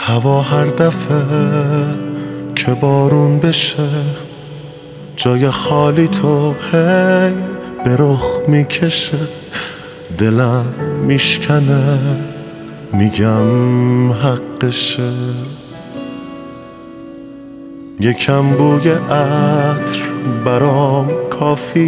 هوا هر دفعه که بارون بشه جای خالی تو هی به رخ میکشه، دلم میشکنه میگم حقشه. یکم بوی عطر برام کافی